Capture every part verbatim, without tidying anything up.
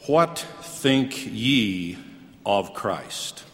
What think ye of Christ?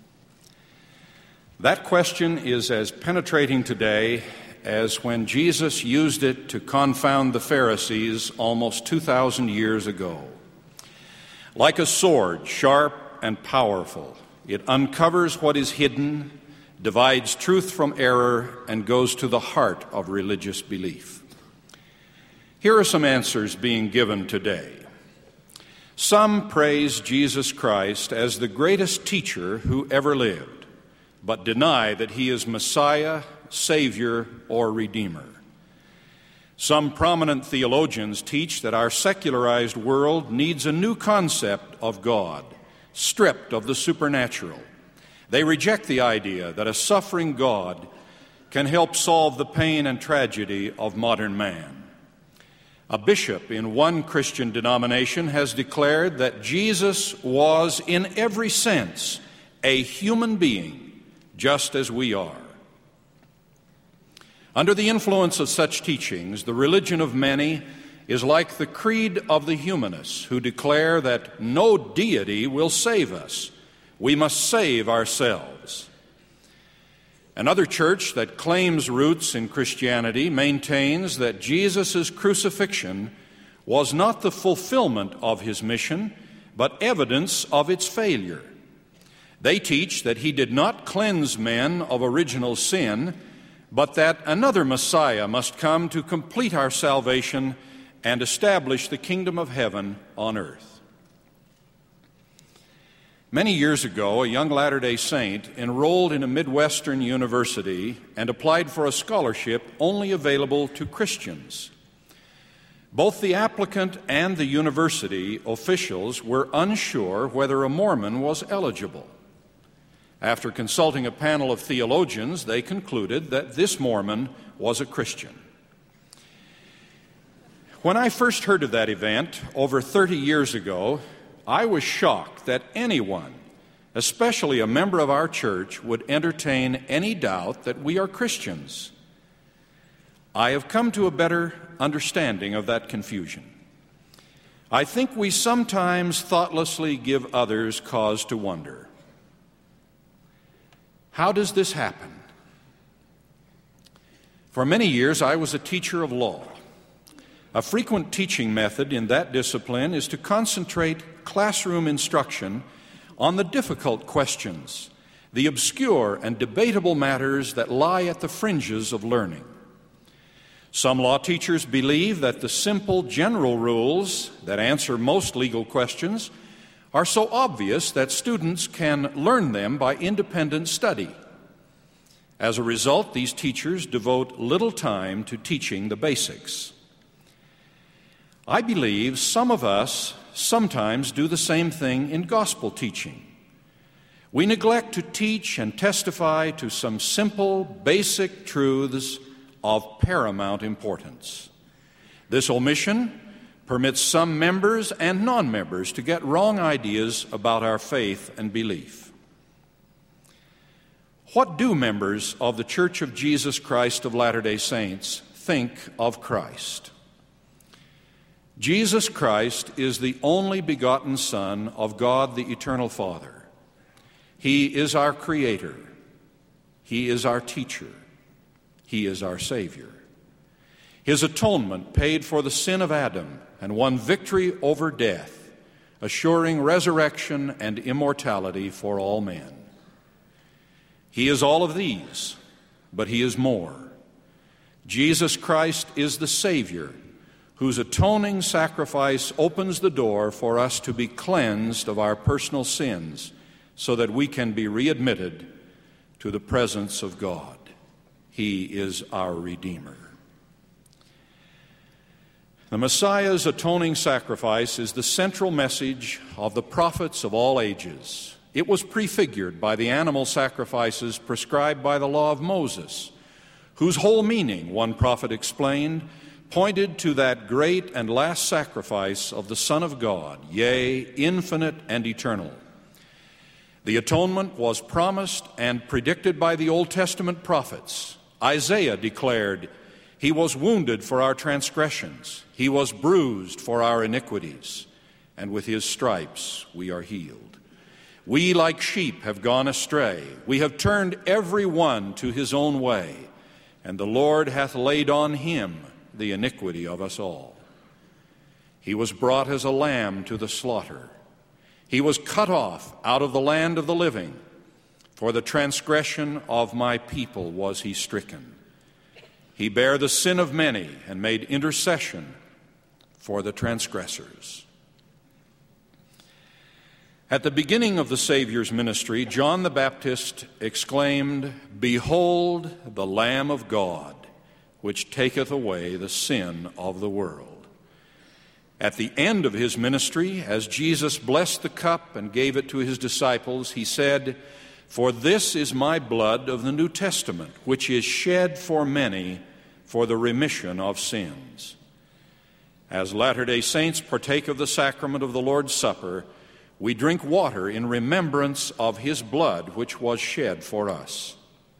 That question is as penetrating today as when Jesus used it to confound the Pharisees almost two thousand years ago. Like a sword, sharp and powerful, it uncovers what is hidden, divides truth from error, and goes to the heart of religious belief. Here are some answers being given today. Some praise Jesus Christ as the greatest teacher who ever lived, but deny that he is Messiah, Savior, or Redeemer. Some prominent theologians teach that our secularized world needs a new concept of God, stripped of the supernatural. They reject the idea that a suffering God can help solve the pain and tragedy of modern man. A bishop in one Christian denomination has declared that Jesus was, in every sense, a human being, just as we are. Under the influence of such teachings, the religion of many is like the creed of the humanists, who declare that no deity will save us. We must save ourselves. Another church that claims roots in Christianity maintains that Jesus' crucifixion was not the fulfillment of his mission, but evidence of its failure. They teach that he did not cleanse men of original sin, but that another Messiah must come to complete our salvation and establish the kingdom of heaven on earth. Many years ago, a young Latter-day Saint enrolled in a Midwestern university and applied for a scholarship only available to Christians. Both the applicant and the university officials were unsure whether a Mormon was eligible. After consulting a panel of theologians, they concluded that this Mormon was a Christian. When I first heard of that event over thirty years ago, I was shocked that anyone, especially a member of our church, would entertain any doubt that we are Christians. I have come to a better understanding of that confusion. I think we sometimes thoughtlessly give others cause to wonder. How does this happen? For many years, I was a teacher of law. A frequent teaching method in that discipline is to concentrate classroom instruction on the difficult questions, the obscure and debatable matters that lie at the fringes of learning. Some law teachers believe that the simple general rules that answer most legal questions are so obvious that students can learn them by independent study. As a result, these teachers devote little time to teaching the basics. I believe some of us sometimes do the same thing in gospel teaching. We neglect to teach and testify to some simple, basic truths of paramount importance. This omission permits some members and non-members to get wrong ideas about our faith and belief. What do members of the Church of Jesus Christ of Latter-day Saints think of Christ? Jesus Christ is the only begotten Son of God the Eternal Father. He is our Creator. He is our teacher. He is our Savior. His atonement paid for the sin of Adam and won victory over death, assuring resurrection and immortality for all men. He is all of these, but He is more. Jesus Christ is the Savior, whose atoning sacrifice opens the door for us to be cleansed of our personal sins so that we can be readmitted to the presence of God. He is our Redeemer. The Messiah's atoning sacrifice is the central message of the prophets of all ages. It was prefigured by the animal sacrifices prescribed by the law of Moses, whose whole meaning, one prophet explained, pointed to that great and last sacrifice of the Son of God, yea, infinite and eternal. The atonement was promised and predicted by the Old Testament prophets. Isaiah declared, "He was wounded for our transgressions, He was bruised for our iniquities, and with his stripes we are healed. We like sheep have gone astray. We have turned every one to his own way, and the Lord hath laid on him the iniquity of us all. He was brought as a lamb to the slaughter. He was cut off out of the land of the living. For the transgression of my people was he stricken. He bare the sin of many and made intercession for the transgressors. At the beginning of the Savior's ministry, John the Baptist exclaimed, "Behold the Lamb of God, which taketh away the sin of the world." At the end of his ministry, as Jesus blessed the cup and gave it to his disciples, he said, "For this is my blood of the New Testament, which is shed for many for the remission of sins." As Latter-day Saints partake of the sacrament of the Lord's Supper, we drink water in remembrance of his blood, which was shed for us.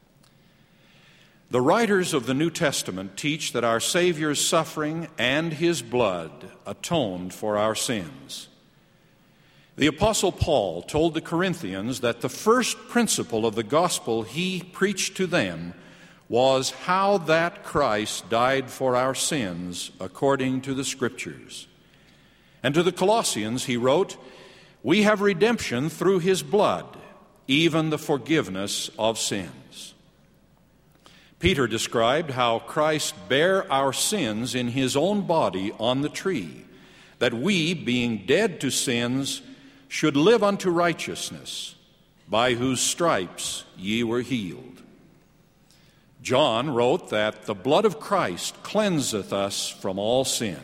The writers of the New Testament teach that our Savior's suffering and his blood atoned for our sins. The Apostle Paul told the Corinthians that the first principle of the gospel he preached to them was how that Christ died for our sins according to the Scriptures. And to the Colossians he wrote, "We have redemption through his blood, even the forgiveness of sins." Peter described how Christ bare our sins in his own body on the tree, that we, being dead to sins, should live unto righteousness, by whose stripes ye were healed. John wrote that the blood of Christ cleanseth us from all sin.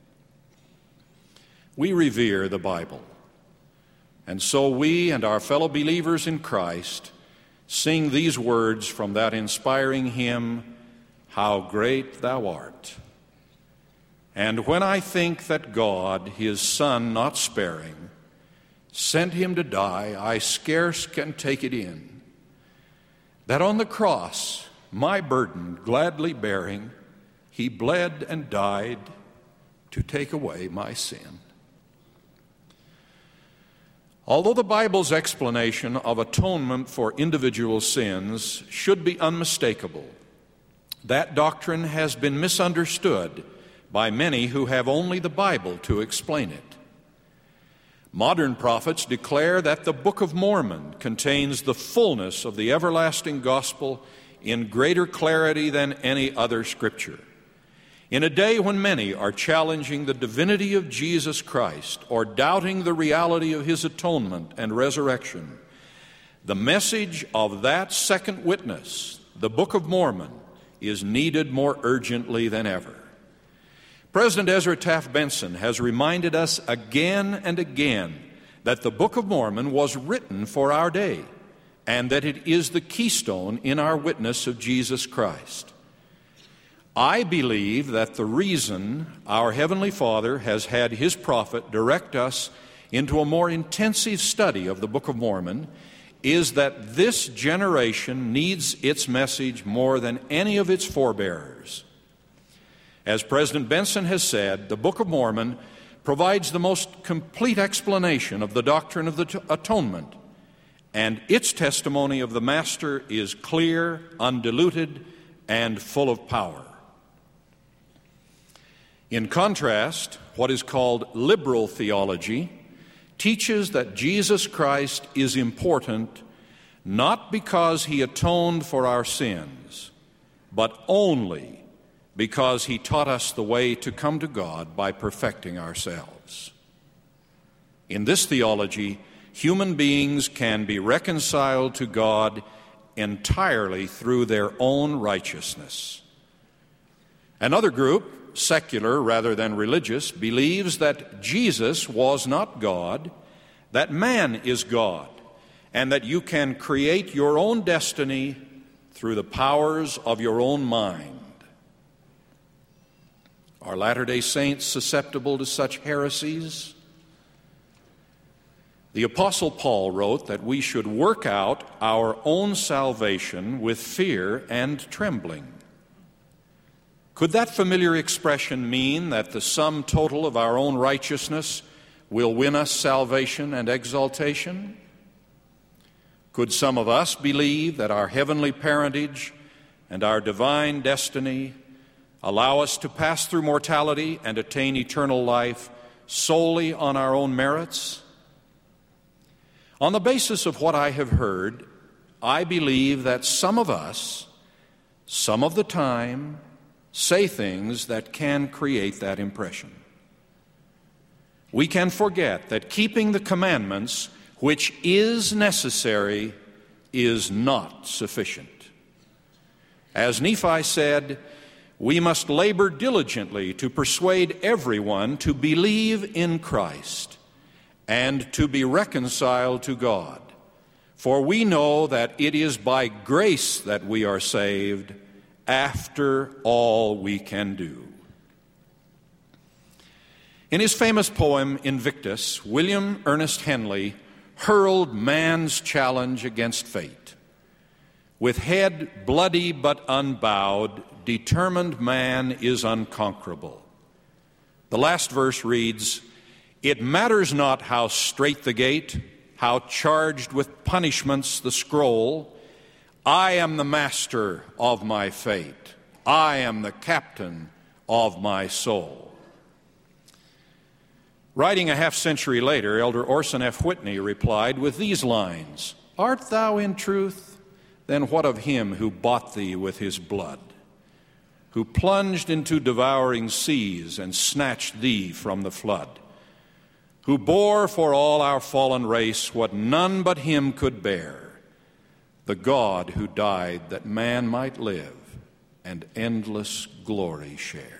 We revere the Bible, and so we and our fellow believers in Christ sing these words from that inspiring hymn, "How Great Thou Art." And when I think that God, his Son not sparing, sent him to die, I scarce can take it in, that on the cross, my burden gladly bearing, he bled and died to take away my sin. Although the Bible's explanation of atonement for individual sins should be unmistakable, that doctrine has been misunderstood by many who have only the Bible to explain it. Modern prophets declare that the Book of Mormon contains the fullness of the everlasting gospel in greater clarity than any other scripture. In a day when many are challenging the divinity of Jesus Christ or doubting the reality of his atonement and resurrection, the message of that second witness, the Book of Mormon, is needed more urgently than ever. President Ezra Taft Benson has reminded us again and again that the Book of Mormon was written for our day, and that it is the keystone in our witness of Jesus Christ. I believe that the reason our Heavenly Father has had his prophet direct us into a more intensive study of the Book of Mormon is that this generation needs its message more than any of its forebears. As President Benson has said, the Book of Mormon provides the most complete explanation of the doctrine of the t- atonement, and its testimony of the Master is clear, undiluted, and full of power. In contrast, what is called liberal theology teaches that Jesus Christ is important not because he atoned for our sins, but only because he taught us the way to come to God by perfecting ourselves. In this theology, human beings can be reconciled to God entirely through their own righteousness. Another group, secular rather than religious, believes that Jesus was not God, that man is God, and that you can create your own destiny through the powers of your own mind. Are Latter-day Saints susceptible to such heresies? The Apostle Paul wrote that we should work out our own salvation with fear and trembling. Could that familiar expression mean that the sum total of our own righteousness will win us salvation and exaltation? Could some of us believe that our heavenly parentage and our divine destiny allow us to pass through mortality and attain eternal life solely on our own merits? On the basis of what I have heard, I believe that some of us, some of the time, say things that can create that impression. We can forget that keeping the commandments, which is necessary, is not sufficient. As Nephi said, we must labor diligently to persuade everyone to believe in Christ and to be reconciled to God. For we know that it is by grace that we are saved, after all we can do. In his famous poem, Invictus, William Ernest Henley hurled man's challenge against fate. With head bloody but unbowed, determined man is unconquerable. The last verse reads, "It matters not how strait the gate, how charged with punishments the scroll. I am the master of my fate. I am the captain of my soul." Writing a half century later, Elder Orson F. Whitney replied with these lines, "Art thou in truth? Then what of him who bought thee with his blood, who plunged into devouring seas and snatched thee from the flood, who bore for all our fallen race what none but him could bear, the God who died that man might live and endless glory share."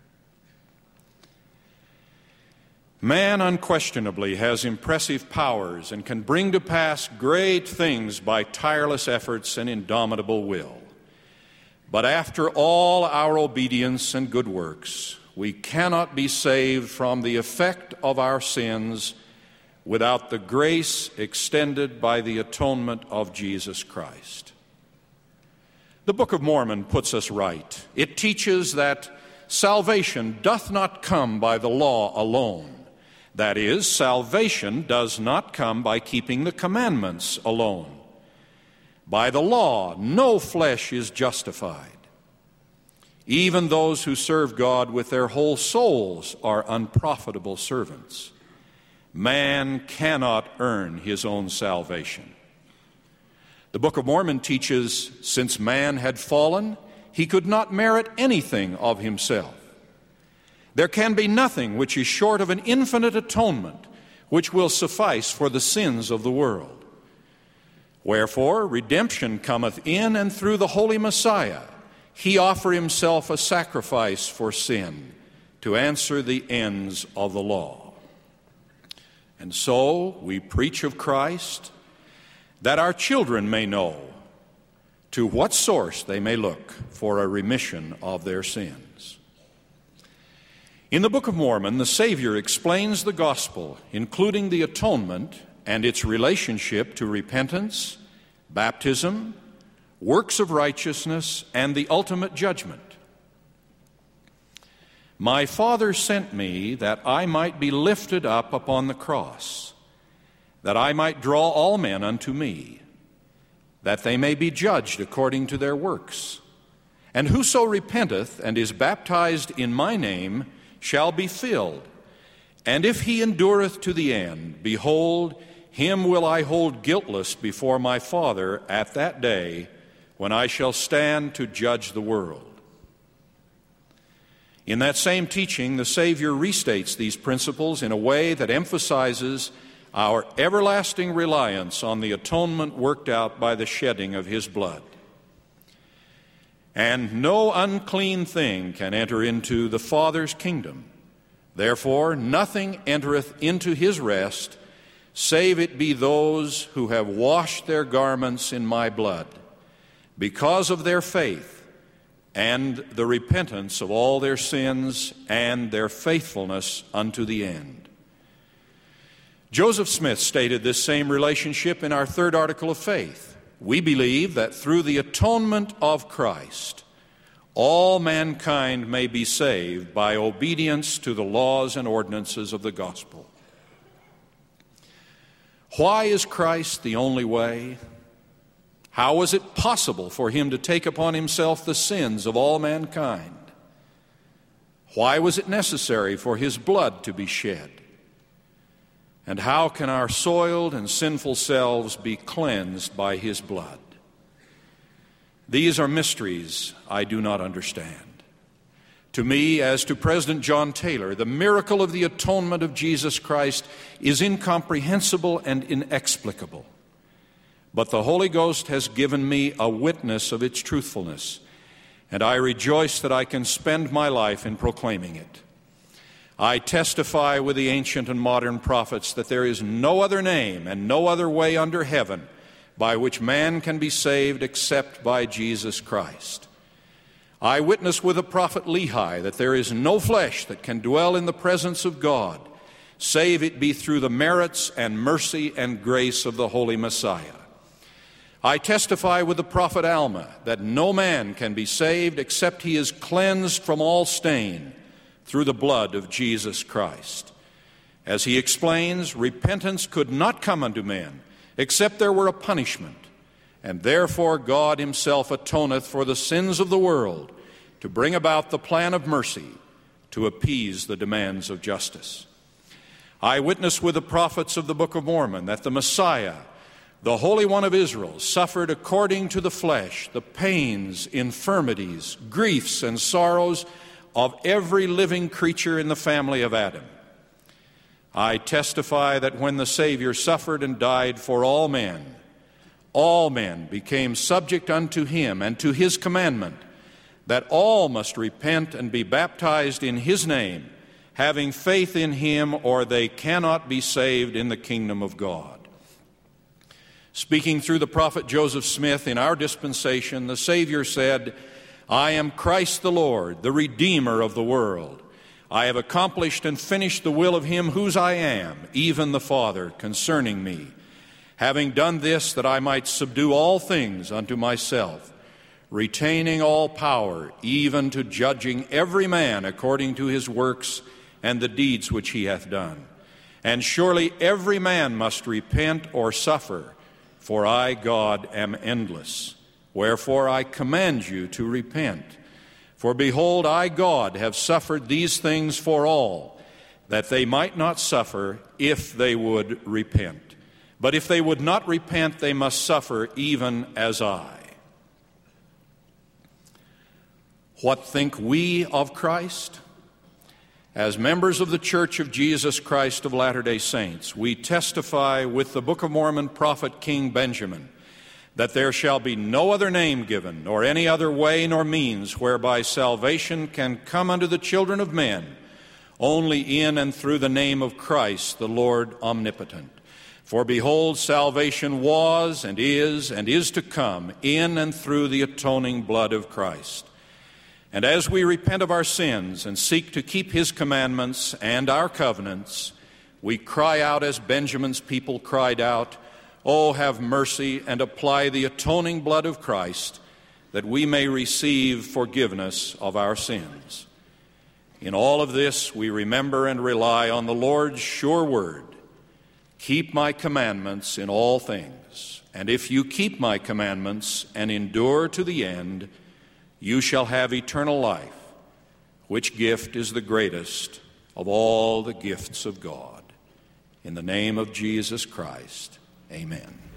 Man unquestionably has impressive powers and can bring to pass great things by tireless efforts and indomitable will. But after all our obedience and good works, we cannot be saved from the effect of our sins without the grace extended by the atonement of Jesus Christ. The Book of Mormon puts us right. It teaches that salvation doth not come by the law alone. That is, salvation does not come by keeping the commandments alone. By the law, no flesh is justified. Even those who serve God with their whole souls are unprofitable servants. Man cannot earn his own salvation. The Book of Mormon teaches, since man had fallen, he could not merit anything of himself. There can be nothing which is short of an infinite atonement which will suffice for the sins of the world. Wherefore, redemption cometh in and through the Holy Messiah. He offered himself a sacrifice for sin to answer the ends of the law. And so we preach of Christ, that our children may know to what source they may look for a remission of their sins. In the Book of Mormon, the Savior explains the gospel, including the atonement and its relationship to repentance, baptism, works of righteousness, and the ultimate judgment. "My Father sent me that I might be lifted up upon the cross, that I might draw all men unto me, that they may be judged according to their works. And whoso repenteth and is baptized in my name shall be filled. And if he endureth to the end, behold, him will I hold guiltless before my Father at that day, when I shall stand to judge the world." In that same teaching, the Savior restates these principles in a way that emphasizes our everlasting reliance on the atonement worked out by the shedding of his blood. "And no unclean thing can enter into the Father's kingdom. Therefore, nothing entereth into his rest, save it be those who have washed their garments in my blood, because of their faith and the repentance of all their sins and their faithfulness unto the end." Joseph Smith stated this same relationship in our third article of faith. We believe that through the atonement of Christ, all mankind may be saved by obedience to the laws and ordinances of the gospel. Why is Christ the only way? How was it possible for him to take upon himself the sins of all mankind? Why was it necessary for his blood to be shed? And how can our soiled and sinful selves be cleansed by his blood? These are mysteries I do not understand. To me, as to President John Taylor, the miracle of the atonement of Jesus Christ is incomprehensible and inexplicable. But the Holy Ghost has given me a witness of its truthfulness, and I rejoice that I can spend my life in proclaiming it. I testify with the ancient and modern prophets that there is no other name and no other way under heaven by which man can be saved except by Jesus Christ. I witness with the prophet Lehi that there is no flesh that can dwell in the presence of God, save it be through the merits and mercy and grace of the Holy Messiah. I testify with the prophet Alma that no man can be saved except he is cleansed from all stain through the blood of Jesus Christ. As he explains, repentance could not come unto men except there were a punishment, and therefore God himself atoneth for the sins of the world to bring about the plan of mercy to appease the demands of justice. I witness with the prophets of the Book of Mormon that the Messiah, the Holy One of Israel, suffered according to the flesh the pains, infirmities, griefs, and sorrows of every living creature in the family of Adam. I testify that when the Savior suffered and died for all men, all men became subject unto him and to his commandment that all must repent and be baptized in his name, having faith in him, or they cannot be saved in the kingdom of God. Speaking through the prophet Joseph Smith in our dispensation, the Savior said, I am Christ the Lord, the Redeemer of the world. I have accomplished and finished the will of him whose I am, even the Father, concerning me, having done this that I might subdue all things unto myself, retaining all power, even to judging every man according to his works and the deeds which he hath done. And surely every man must repent or suffer, for I, God, am endless. Wherefore I command you to repent. For behold, I, God, have suffered these things for all, that they might not suffer if they would repent. But if they would not repent, they must suffer even as I. What think we of Christ? As members of the Church of Jesus Christ of Latter-day Saints, we testify with the Book of Mormon prophet King Benjamin that there shall be no other name given, nor any other way nor means whereby salvation can come unto the children of men, only in and through the name of Christ, the Lord omnipotent. For behold, salvation was and is and is to come in and through the atoning blood of Christ. And as we repent of our sins and seek to keep his commandments and our covenants, we cry out as Benjamin's people cried out, Oh, have mercy and apply the atoning blood of Christ, that we may receive forgiveness of our sins. In all of this, we remember and rely on the Lord's sure word. Keep my commandments in all things, and if you keep my commandments and endure to the end, you shall have eternal life, which gift is the greatest of all the gifts of God. In the name of Jesus Christ, amen.